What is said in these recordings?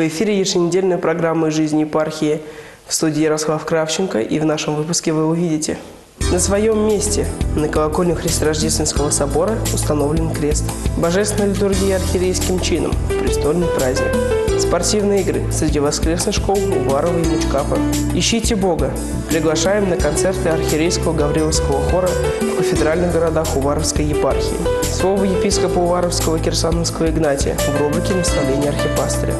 В эфире еженедельная программа «Жизнь епархии». В студии Ярослав Кравченко, и в нашем выпуске вы увидите. На своем месте на колокольне Христорождественского собора установлен крест. Божественная литургия архиерейским чином, престольный праздник. Спортивные игры среди воскресных школ Уварова и Мучкапа. «Ищите Бога». Приглашаем на концерты архиерейского Гавриловского хора в кафедральных городах Уваровской епархии. Слово епископа Уваровского Кирсановского Игнатия в рубрике «Наставление архипастыря».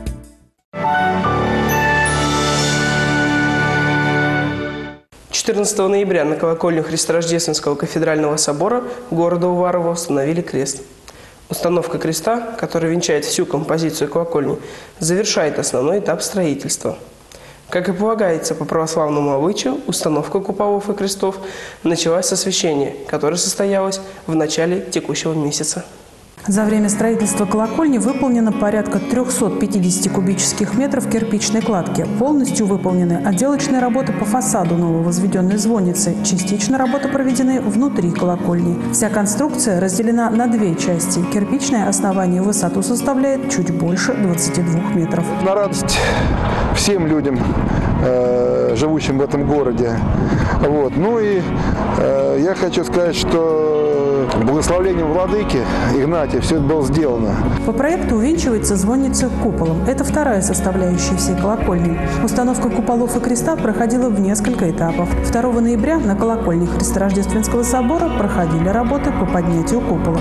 14 ноября на колокольню Христорождественского кафедрального собора города Уварова установили крест. Установка креста, который венчает всю композицию колокольни, завершает основной этап строительства. Как и полагается по православному обычаю, установка куполов и крестов началась с освящения, которое состоялось в начале текущего месяца. За время строительства колокольни выполнено порядка 350 кубических метров кирпичной кладки. Полностью выполнены отделочные работы по фасаду нововозведенной звонницы. Частично работы проведены внутри колокольни. Вся конструкция разделена на две части. Кирпичное основание в высоту составляет чуть больше 22 метров. На радость всем людям, живущим в этом городе. Ну и я хочу сказать, что благословением владыки Игнатия все это было сделано. По проекту увенчивается звонница куполом. Это вторая составляющая всей колокольни. Установка куполов и креста проходила в несколько этапов. 2 ноября на колокольне Христорождественского собора проходили работы по поднятию куполов.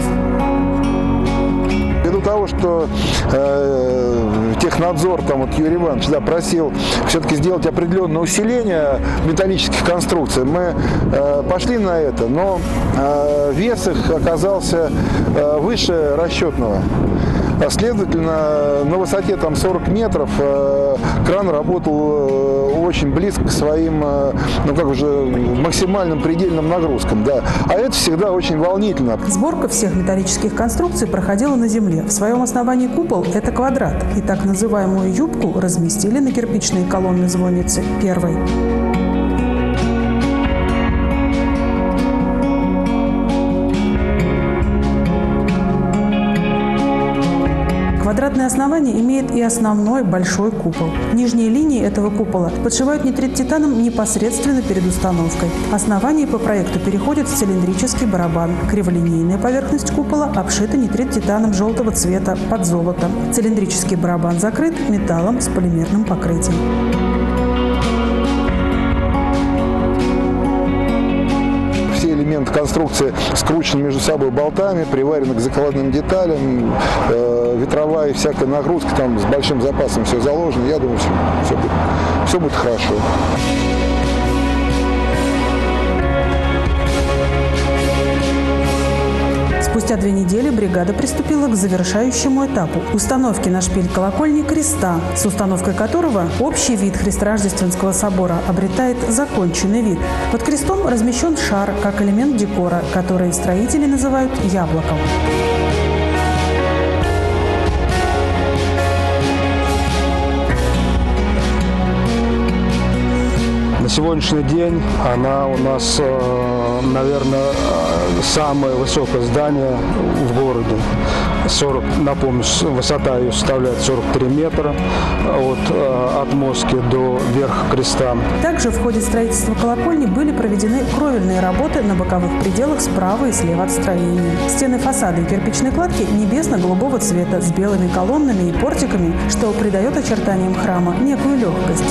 Ввиду того, что технадзор, Юрий Иванович, просил все-таки сделать определенное усиление металлических конструкций, мы пошли на это, но вес их оказался выше расчетного. Следовательно, на высоте 40 метров кран работал очень близко к своим, максимальным предельным нагрузкам. Да. А это всегда очень волнительно. Сборка всех металлических конструкций проходила на земле. В своем основании купол – это квадрат. И так называемую юбку разместили на кирпичные колонны звонницы первой. Квадратное основание имеет и основной большой купол. Нижние линии этого купола подшивают нитриттитаном непосредственно перед установкой. Основание по проекту переходит в цилиндрический барабан. Криволинейная поверхность купола обшита нитриттитаном желтого цвета под золото. Цилиндрический барабан закрыт металлом с полимерным покрытием. Элементы конструкции скручены между собой болтами, приварены к закладным деталям, ветровая и всякая нагрузка, с большим запасом все заложено. Я думаю, все будет хорошо. Спустя 2 недели бригада приступила к завершающему этапу – установке на шпиль колокольни креста, с установкой которого общий вид Христорождественского собора обретает законченный вид. Под крестом размещен шар как элемент декора, который строители называют яблоком. На сегодняшний день она у нас, наверное, самое высокое здание в городе. Напомню, высота ее составляет 43 метра от отмостки до верха креста. Также в ходе строительства колокольни были проведены кровельные работы на боковых пределах справа и слева от строения. Стены фасада и кирпичной кладки небесно-голубого цвета с белыми колоннами и портиками, что придает очертаниям храма некую легкость.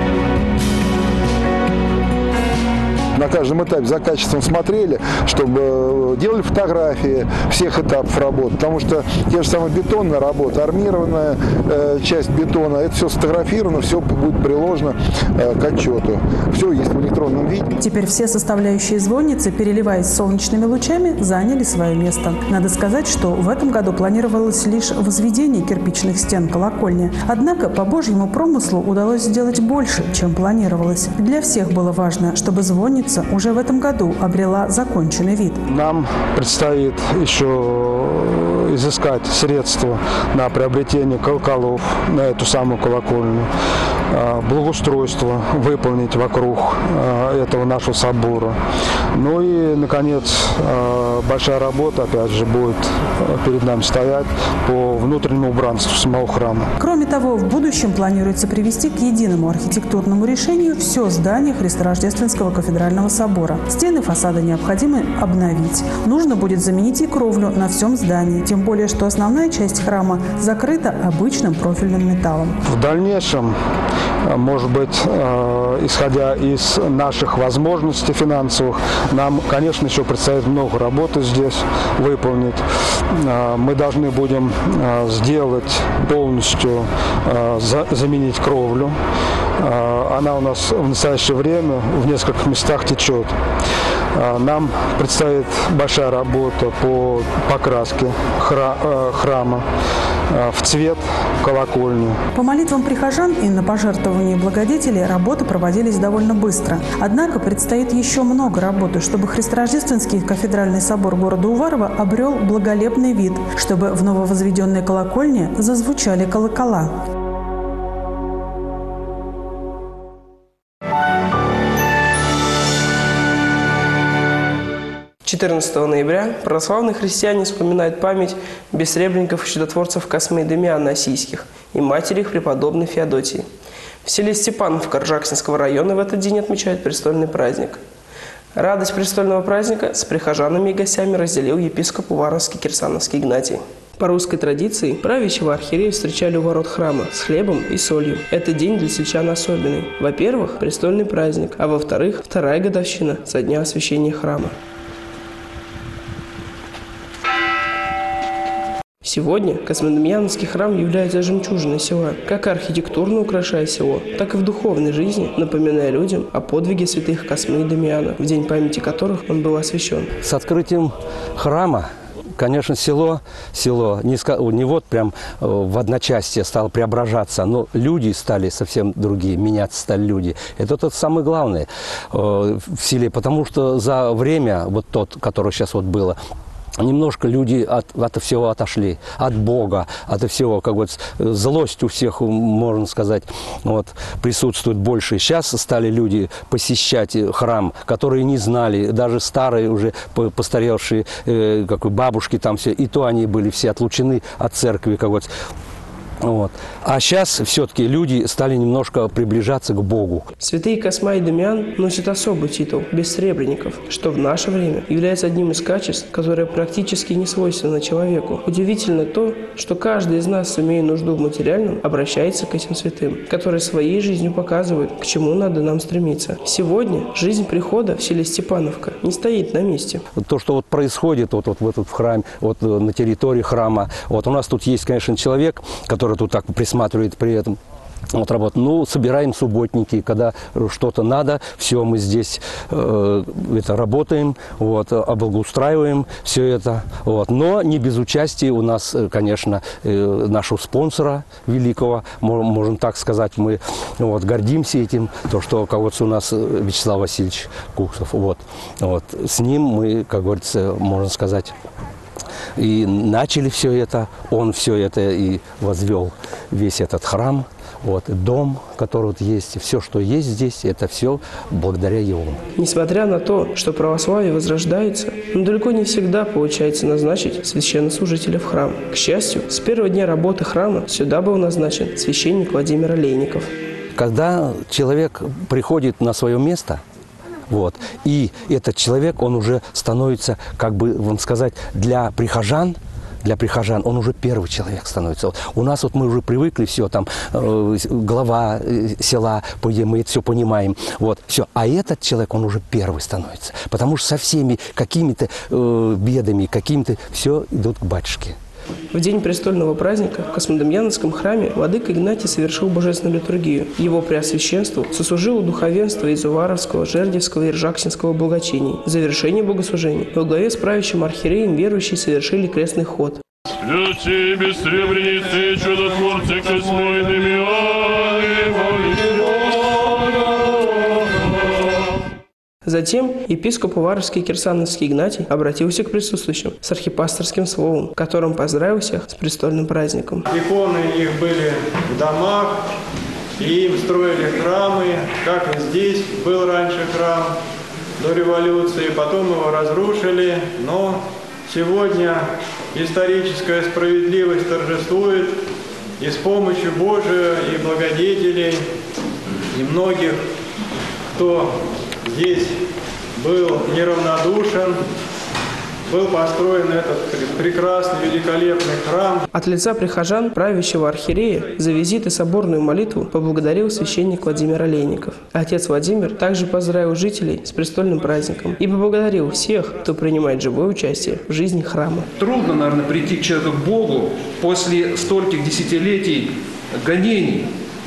На каждом этапе за качеством смотрели, чтобы делали фотографии всех этапов работы, потому что те же самые бетонные работы, армированная часть бетона, это все сфотографировано, все будет приложено к отчету. Все есть в электронном виде. Теперь все составляющие звонницы, переливаясь солнечными лучами, заняли свое место. Надо сказать, что в этом году планировалось лишь возведение кирпичных стен колокольни. Однако по Божьему промыслу удалось сделать больше, чем планировалось. Для всех было важно, чтобы звонница уже в этом году обрела законченный вид. Нам предстоит еще изыскать средства на приобретение колоколов на эту самую колокольню, благоустройство выполнить вокруг этого нашего собора. Ну и, наконец, большая работа, опять же, будет перед нами стоять по внутреннему убранству самого храма. Кроме того, в будущем планируется привести к единому архитектурному решению все здание Христорождественского кафедрального собора. Стены фасада необходимо обновить. Нужно будет заменить и кровлю на всем здании, тем более, что основная часть храма закрыта обычным профильным металлом. В дальнейшем, может быть, исходя из наших возможностей финансовых, нам, конечно, еще предстоит много работы здесь выполнить. Мы должны будем сделать полностью, заменить кровлю. Она у нас в настоящее время в нескольких местах течет. Нам предстоит большая работа по покраске храма в цвет колокольни. По молитвам прихожан и на пожертвовании благодетелей работы проводились довольно быстро. Однако предстоит еще много работы, чтобы Христорождественский кафедральный собор города Уварово обрел благолепный вид, чтобы в нововозведенной колокольне зазвучали колокола. 14 ноября православные христиане вспоминают память бессребренников и чудотворцев Космы и Дамиана Осийских и матери их преподобной Феодосии. В селе Степановка Ржаксинского района в этот день отмечают престольный праздник. Радость престольного праздника с прихожанами и гостями разделил епископ Уваровский Кирсановский Игнатий. По русской традиции правящего архиерея встречали у ворот храма с хлебом и солью. Этот день для сельчан особенный. Во-первых, престольный праздник, а во-вторых, вторая годовщина со дня освящения храма. Сегодня Космодемьяновский храм является жемчужиной села, как архитектурно украшая село, так и в духовной жизни, напоминая людям о подвиге святых Космы и Дамиана, в день памяти которых он был освящен. С открытием храма, конечно, село не вот прям в одночасье стало преображаться, но люди стали совсем другие, меняться стали люди. Это тот самое главное в селе, потому что за время, вот тот, которое сейчас вот было, немножко люди от всего отошли, от Бога, от всего, как вот злость у всех, можно сказать, вот, присутствует больше. Сейчас стали люди посещать храм, которые не знали, даже старые уже постаревшие, как бабушки там все, и то они были все отлучены от церкви, как вот. Вот. А сейчас все-таки люди стали немножко приближаться к Богу. Святые Косма и Дамиан носят особый титул – бессребренников, что в наше время является одним из качеств, которое практически не свойственно человеку. Удивительно то, что каждый из нас, имея нужду в материальном, обращается к этим святым, которые своей жизнью показывают, к чему надо нам стремиться. Сегодня жизнь прихода в селе Степановка не стоит на месте. То, что вот происходит вот в этом храме, вот на территории храма, вот у нас тут есть, конечно, человек, который тут так присматривает при этом. Вот работа. Ну, собираем субботники, когда что-то надо, все мы здесь это работаем, вот, облагоустраиваем все это. Вот. Но не без участия у нас, конечно, нашего спонсора великого, можем так сказать, мы вот, гордимся этим, то, что у нас Вячеслав Васильевич Куксов. Вот. Вот. С ним мы, как говорится, можно сказать, и начали все это, он все это и возвел, весь этот храм, вот, дом, который вот есть, все, что есть здесь, это все благодаря ему. Несмотря на то, что православие возрождается, но далеко не всегда получается назначить священнослужителя в храм. К счастью, с первого дня работы храма сюда был назначен священник Владимир Олейников. Когда человек приходит на свое место, вот, и этот человек, он уже становится, как бы вам сказать, для прихожан он уже первый человек становится. У нас вот мы уже привыкли, все, там, глава села, мы это все понимаем, вот, все. А этот человек, он уже первый становится, потому что со всеми какими-то бедами, какими-то, все идут к батюшке. В день престольного праздника в Космодемьяновском храме владыка Игнатий совершил божественную литургию. Его преосвященству сослужило духовенство из Уваровского, Жердевского и Ржаксинского благочиний. В завершении богослужения во главе с правящим архиереем верующие совершили крестный ход. Святые бессребреницы, чудотворцы Космы и Дамианы, молитвы. Затем епископ Уваровский Кирсановский Игнатий обратился к присутствующим с архипасторским словом, которым поздравил всех с престольным праздником. Иконы их были в домах, и им строили храмы, как и здесь был раньше храм до революции, потом его разрушили, но сегодня историческая справедливость торжествует, и с помощью Божией и благодетелей, и многих, кто здесь был неравнодушен, был построен этот прекрасный, великолепный храм. От лица прихожан правящего архиерея за визит и соборную молитву поблагодарил священник Владимир Олейников. Отец Владимир также поздравил жителей с престольным праздником и поблагодарил всех, кто принимает живое участие в жизни храма. Трудно, наверное, прийти к человеку, к Богу, после стольких десятилетий гонений.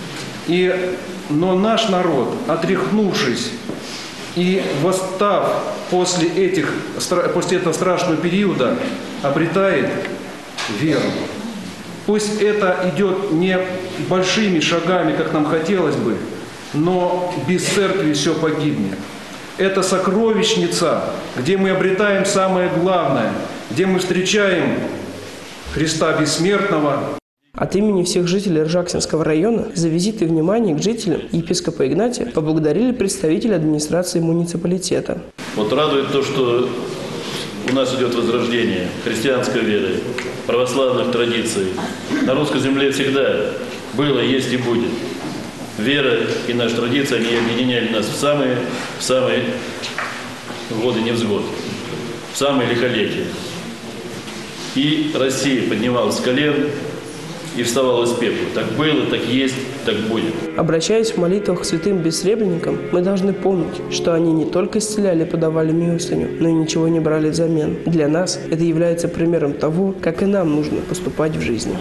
Но наш народ, отряхнувшись и восстав после этого страшного периода, обретает веру. Пусть это идет не большими шагами, как нам хотелось бы, но без церкви все погибнет. Это сокровищница, где мы обретаем самое главное, где мы встречаем Христа Бессмертного. От имени всех жителей Ржаксинского района за визит и внимание к жителям епископа Игнатия поблагодарили представители администрации муниципалитета. Вот радует то, что у нас идет возрождение христианской веры, православных традиций. На русской земле всегда было, есть и будет. Вера и наша традиция, они объединяли нас в самые годы невзгод, в самые лихолетия. И Россия поднималась с колен и вставала из пепла. Так было, так есть, так будет. Обращаясь в молитвах к святым бессребренникам, мы должны помнить, что они не только исцеляли и подавали милостыню, но и ничего не брали взамен. Для нас это является примером того, как и нам нужно поступать в жизни.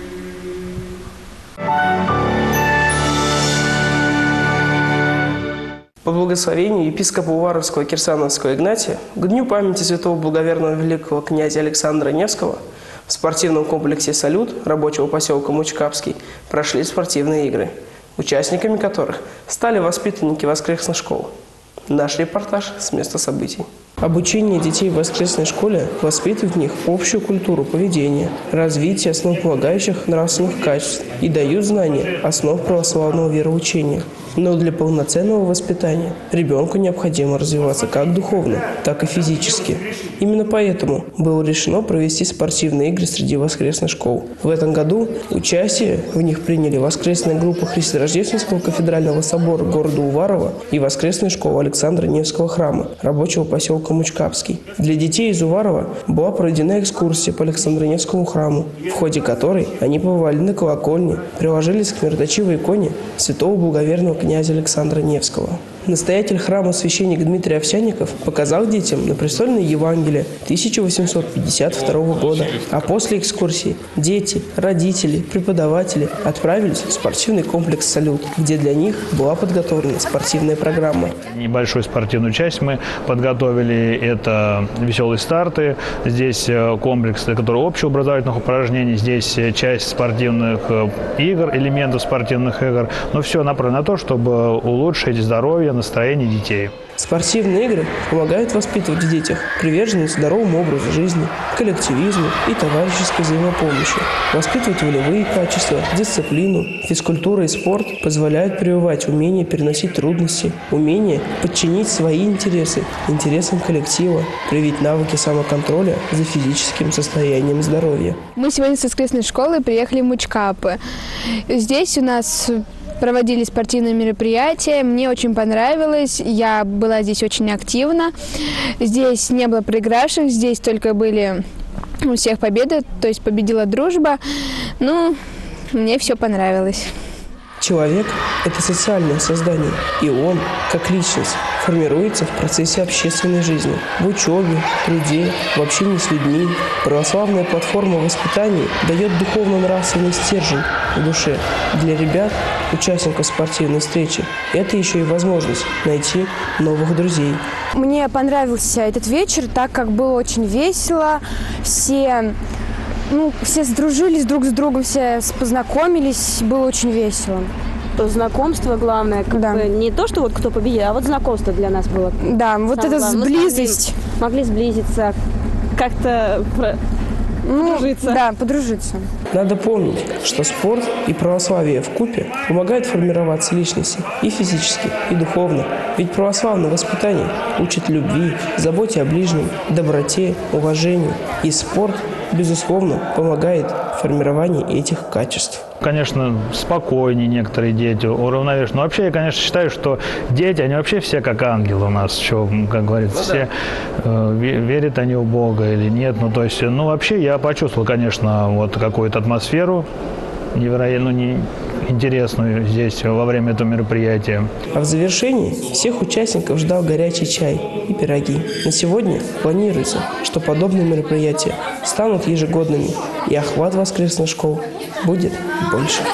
По благословению епископа Уваровского Кирсановского Игнатия к Дню памяти святого благоверного великого князя Александра Невского в спортивном комплексе «Салют» рабочего поселка Мучкапский прошли спортивные игры, участниками которых стали воспитанники воскресных школ. Наш репортаж с места событий. Обучение детей в воскресной школе воспитывает в них общую культуру поведения, развитие основополагающих нравственных качеств и дают знания основ православного вероучения. Но для полноценного воспитания ребенку необходимо развиваться как духовно, так и физически. Именно поэтому было решено провести спортивные игры среди воскресных школ. В этом году участие в них приняли воскресная группа Христорождественского кафедрального собора города Уварова и воскресная школа Александра Невского храма рабочего поселка Мучкапский. Для детей из Уварова была проведена экскурсия по Александро-Невскому храму, в ходе которой они побывали на колокольне, приложились к мироточивой иконе святого благоверного князя Александра Невского. Настоятель храма священник Дмитрий Овсянников показал детям на престольное Евангелие 1852 года. А после экскурсии дети, родители, преподаватели отправились в спортивный комплекс «Салют», где для них была подготовлена спортивная программа. Небольшую спортивную часть мы подготовили. Это веселые старты. Здесь комплекс, который общеобразовательных упражнений. Здесь часть спортивных игр, элементов спортивных игр. Но все направлено на то, чтобы улучшить здоровье, настроение детей. Спортивные игры помогают воспитывать в детях приверженность здоровому образу жизни, коллективизму и товарищеской взаимопомощи. Воспитывать волевые качества, дисциплину, физкультура и спорт позволяют прививать умение переносить трудности, умение подчинить свои интересы интересам коллектива, привить навыки самоконтроля за физическим состоянием здоровья. Мы сегодня с воскресной школы приехали в Мучкапы. Здесь у нас проводили спортивные мероприятия, мне очень понравилось, я была здесь очень активна. Здесь не было проигравших, здесь только были у всех победы, то есть победила дружба. Ну, мне все понравилось. Человек – это социальное создание, и он, как личность, формируется в процессе общественной жизни, в учебе, труде, в общении с людьми. Православная платформа воспитания дает духовно-нравственный стержень в душе. Для ребят, участников спортивной встречи, это еще и возможность найти новых друзей. Мне понравился этот вечер, так как было очень весело, все сдружились друг с другом, все познакомились, было очень весело. знакомство главное. Как бы не то, что вот кто победил, а вот знакомство для нас было. Да, вот эта близость. Могли сблизиться, как-то подружиться. Да, подружиться. Надо помнить, что спорт и православие вкупе помогают формироваться личности и физически, и духовно. Ведь православное воспитание учит любви, заботе о ближнем, доброте, уважению. И спорт, безусловно, помогает в формировании этих качеств. Конечно, спокойнее некоторые дети, уравновешены. Но вообще, я, конечно, считаю, что дети, они вообще все как ангелы у нас, что, как говорится, все верят они в Бога или нет. Ну, то есть, вообще я почувствовал, конечно, вот какую-то атмосферу невероятно интересную здесь во время этого мероприятия. А в завершении всех участников ждал горячий чай и пироги. На сегодня планируется, что подобные мероприятия станут ежегодными, и охват воскресных школ будет больше.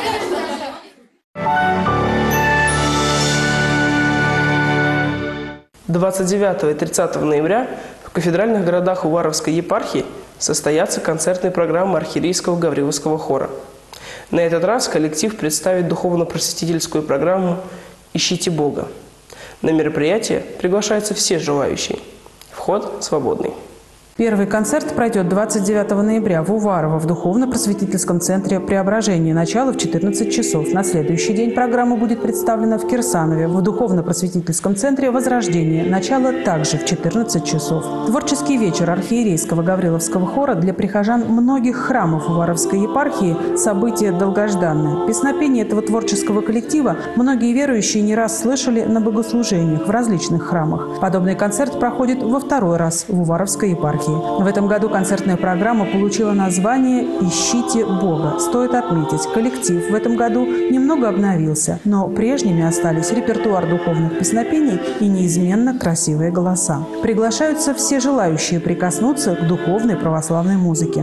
– 29 и 30 ноября в кафедральных городах Уваровской епархии состоятся концертные программы архиерейского Гавриловского хора. На этот раз коллектив представит духовно-просветительскую программу «Ищите Бога». На мероприятие приглашаются все желающие. Вход свободный. Первый концерт пройдет 29 ноября в Уварово в Духовно-просветительском центре «Преображение». Начало в 14 часов. На следующий день программа будет представлена в Кирсанове в Духовно-просветительском центре «Возрождение». Начало также в 14 часов. Творческий вечер архиерейского Гавриловского хора для прихожан многих храмов Уваровской епархии – событие долгожданное. Песнопение этого творческого коллектива многие верующие не раз слышали на богослужениях в различных храмах. Подобный концерт проходит во второй раз в Уваровской епархии. В этом году концертная программа получила название «Ищите Бога». Стоит отметить, коллектив в этом году немного обновился, но прежними остались репертуар духовных песнопений и неизменно красивые голоса. Приглашаются все желающие прикоснуться к духовной православной музыке.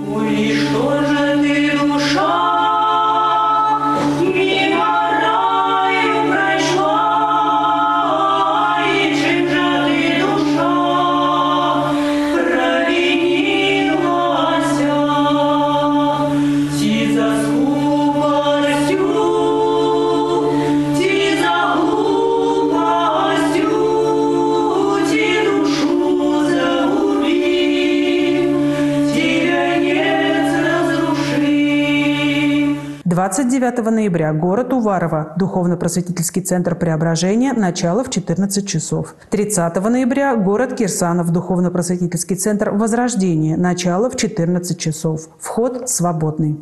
– 29 ноября. Город Уварово. Духовно-просветительский центр «Преображение». Начало в 14 часов. 30 ноября. Город Кирсанов. Духовно-просветительский центр «Возрождение». Начало в 14 часов. Вход свободный.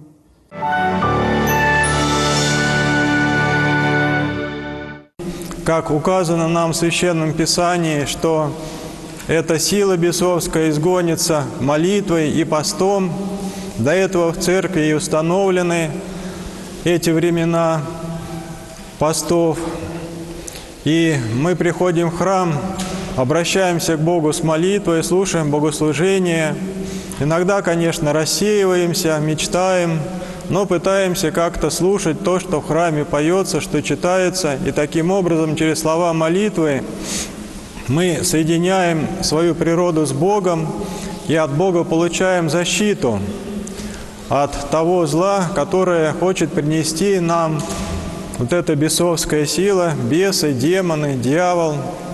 Как указано нам в Священном Писании, что эта сила бесовская изгонится молитвой и постом. До этого в церкви и установлены эти времена постов. И мы приходим в храм, обращаемся к Богу с молитвой, слушаем богослужение. Иногда, конечно, рассеиваемся, мечтаем, но пытаемся как-то слушать то, что в храме поется, что читается. И таким образом, через слова молитвы, мы соединяем свою природу с Богом и от Бога получаем защиту от того зла, которое хочет принести нам вот эта бесовская сила, бесы, демоны, дьявол.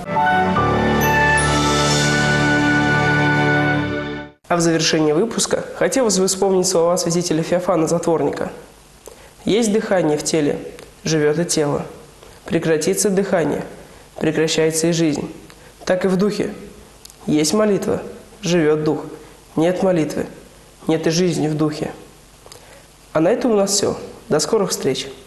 А в завершении выпуска хотелось бы вспомнить слова святителя Феофана Затворника. «Есть дыхание в теле, живет и тело. Прекратится дыхание, прекращается и жизнь. Так и в духе. Есть молитва, живет дух. Нет молитвы, нет и жизни в духе». А на этом у нас все. До скорых встреч!